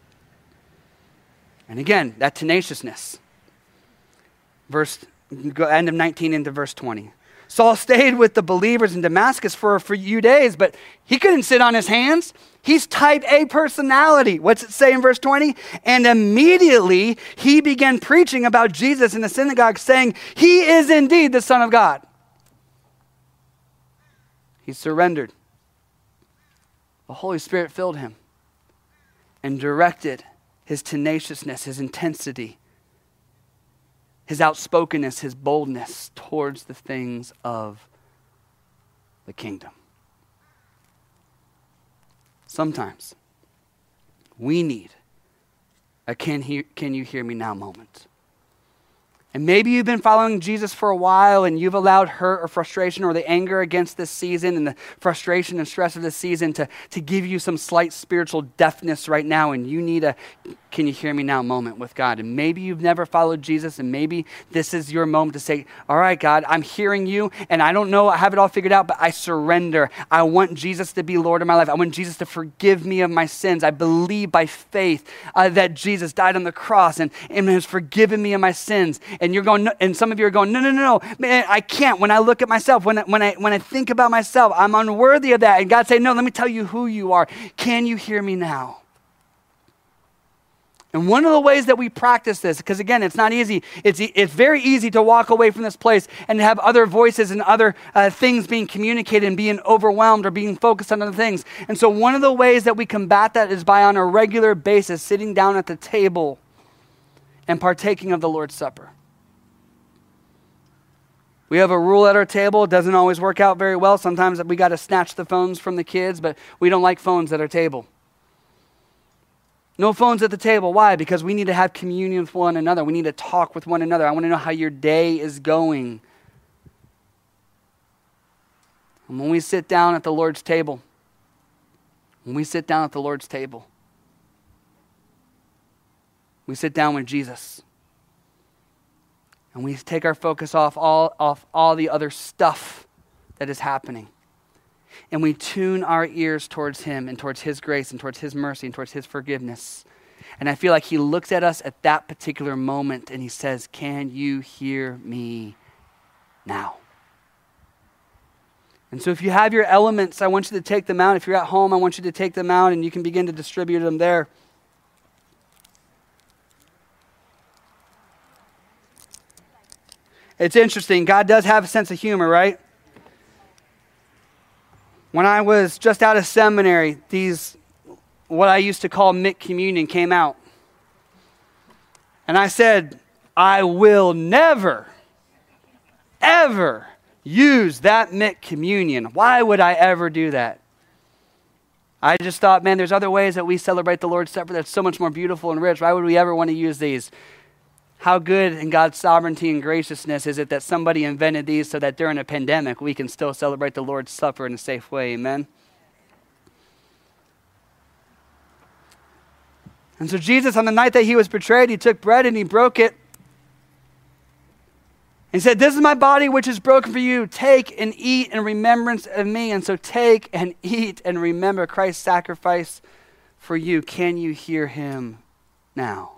And again, that tenaciousness. Verse, go end of nineteen into verse twenty. Saul stayed with the believers in Damascus for a few days, but he couldn't sit on his hands. He's type A personality. What's it say in verse twenty? And immediately he began preaching about Jesus in the synagogue, saying, he is indeed the Son of God. He surrendered. The Holy Spirit filled him and directed his tenaciousness, his intensity, his outspokenness, his boldness towards the things of the kingdom. Sometimes we need a can, he, can you hear me now moment. And maybe you've been following Jesus for a while and you've allowed hurt or frustration or the anger against this season and the frustration and stress of this season to, to give you some slight spiritual deafness right now, and you need a can you hear me now moment with God. And maybe you've never followed Jesus, and maybe this is your moment to say, all right, God, I'm hearing you and I don't know, I have it all figured out, but I surrender. I want Jesus to be Lord of my life. I want Jesus to forgive me of my sins. I believe by faith uh, that Jesus died on the cross and, and has forgiven me of my sins. And you're going, and some of you are going, no, no, no, no, man, I can't. When I look at myself, when I, when I when I think about myself, I'm unworthy of that. And God say, no, let me tell you who you are. Can you hear me now? And one of the ways that we practice this, because again, it's not easy. It's it's very easy to walk away from this place and have other voices and other uh, things being communicated and being overwhelmed or being focused on other things. And so one of the ways that we combat that is by on a regular basis sitting down at the table and partaking of the Lord's Supper. We have a rule at our table. It doesn't always work out very well. Sometimes we got to snatch the phones from the kids, but we don't like phones at our table. No phones at the table. Why? Because we need to have communion with one another. We need to talk with one another. I want to know how your day is going. And when we sit down at the Lord's table, when we sit down at the Lord's table, we sit down with Jesus. And we take our focus off all, off all the other stuff that is happening. And we tune our ears towards him and towards his grace and towards his mercy and towards his forgiveness. And I feel like he looks at us at that particular moment and he says, can you hear me now? And so if you have your elements, I want you to take them out. If you're at home, I want you to take them out and you can begin to distribute them there. It's interesting. God does have a sense of humor, right? When I was just out of seminary, these, what I used to call Mick Communion came out. And I said, I will never, ever use that Mick Communion. Why would I ever do that? I just thought, man, there's other ways that we celebrate the Lord's Supper that's so much more beautiful and rich. Why would we ever want to use these? How good in God's sovereignty and graciousness is it that somebody invented these so that during a pandemic we can still celebrate the Lord's Supper in a safe way, amen? And so Jesus, on the night that he was betrayed, he took bread and he broke it. And said, this is my body which is broken for you. Take and eat in remembrance of me. And so take and eat and remember Christ's sacrifice for you. Can you hear him now?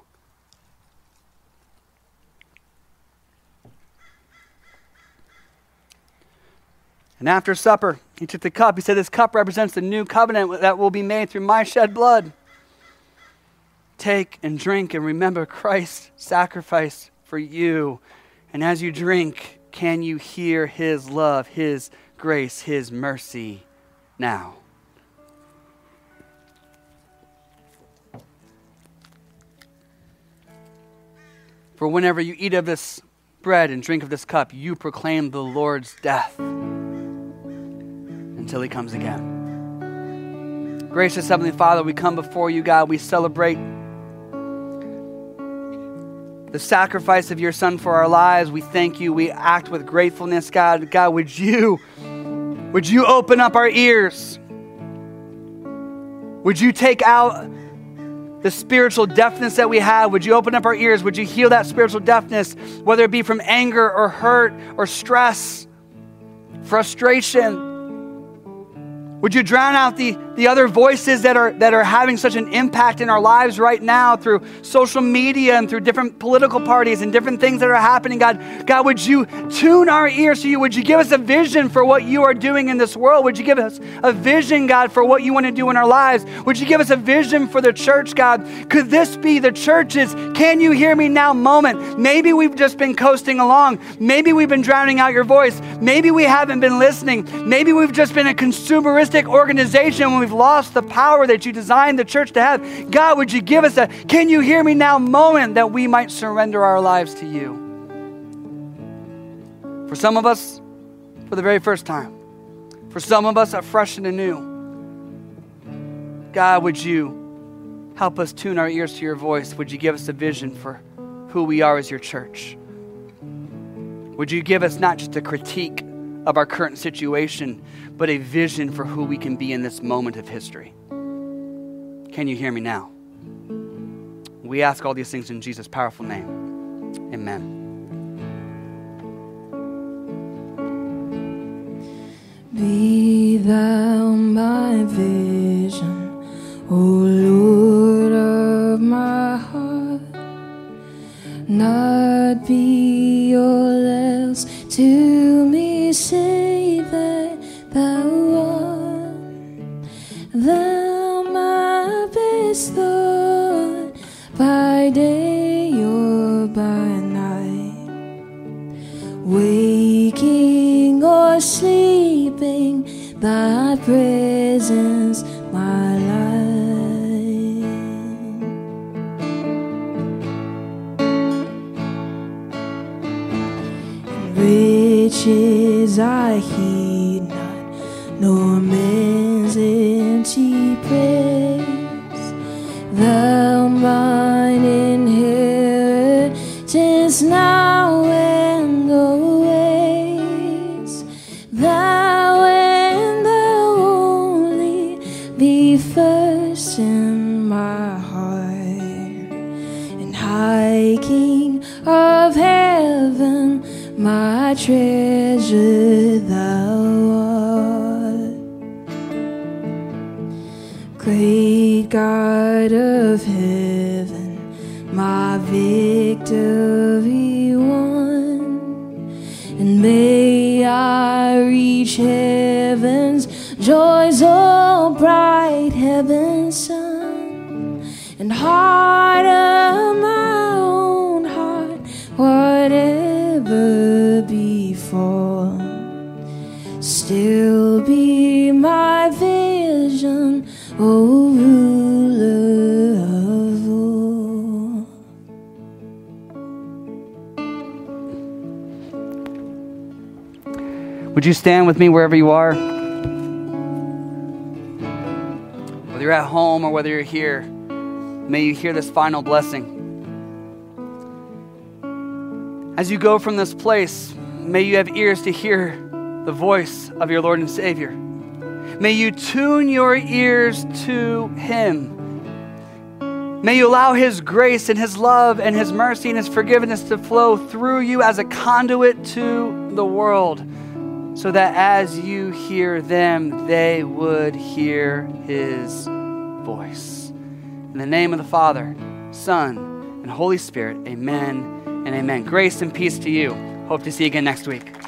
And after supper, he took the cup. He said, this cup represents the new covenant that will be made through my shed blood. Take and drink and remember Christ's sacrifice for you. And as you drink, can you hear his love, his grace, his mercy now? For whenever you eat of this bread and drink of this cup, you proclaim the Lord's death until he comes again. Gracious Heavenly Father, we come before you, God. We celebrate the sacrifice of your Son for our lives. We thank you. We act with gratefulness, God. God, would you, would you open up our ears? Would you take out the spiritual deafness that we have? Would you open up our ears? Would you heal that spiritual deafness, whether it be from anger or hurt or stress, frustration? Would you drown out the the other voices that are that are having such an impact in our lives right now through social media and through different political parties and different things that are happening. God, God, would you tune our ears to you? Would you give us a vision for what you are doing in this world? Would you give us a vision, God, for what you want to do in our lives? Would you give us a vision for the church, God? Could this be the church's can you hear me now moment? Maybe we've just been coasting along. Maybe we've been drowning out your voice. Maybe we haven't been listening. Maybe we've just been a consumeristic organization when we've lost the power that you designed the church to have. God, would you give us a can you hear me now moment that we might surrender our lives to you? For some of us, for the very first time. For some of us, afresh and anew. God, would you help us tune our ears to your voice? Would you give us a vision for who we are as your church? Would you give us not just a critique of our current situation, but a vision for who we can be in this moment of history? Can you hear me now? We ask all these things in Jesus' powerful name. Amen. Be thou my vision, O Lord of my heart, not be all else to me save that thou art. Thou my best thought, by day or by night, waking or sleeping, thy presence my life. And riches I heed not, nor men's empty praise. Thou mine inheritance now and always. Thou and thou only be first in my heart. And high King of heaven, my treasure thou art. Great God of heaven, my victory won, and may I reach heaven's joys, oh bright heaven's sun, and heart of my own heart, whatever befall, still be my vision, O ruler of all. Would you stand with me wherever you are? Whether you're at home or whether you're here, may you hear this final blessing. As you go from this place, may you have ears to hear the voice of your Lord and Savior. May you tune your ears to Him. May you allow His grace and His love and His mercy and His forgiveness to flow through you as a conduit to the world, so that as you hear them, they would hear His voice. In the name of the Father, Son, and Holy Spirit, amen and amen. Grace and peace to you. Hope to see you again next week.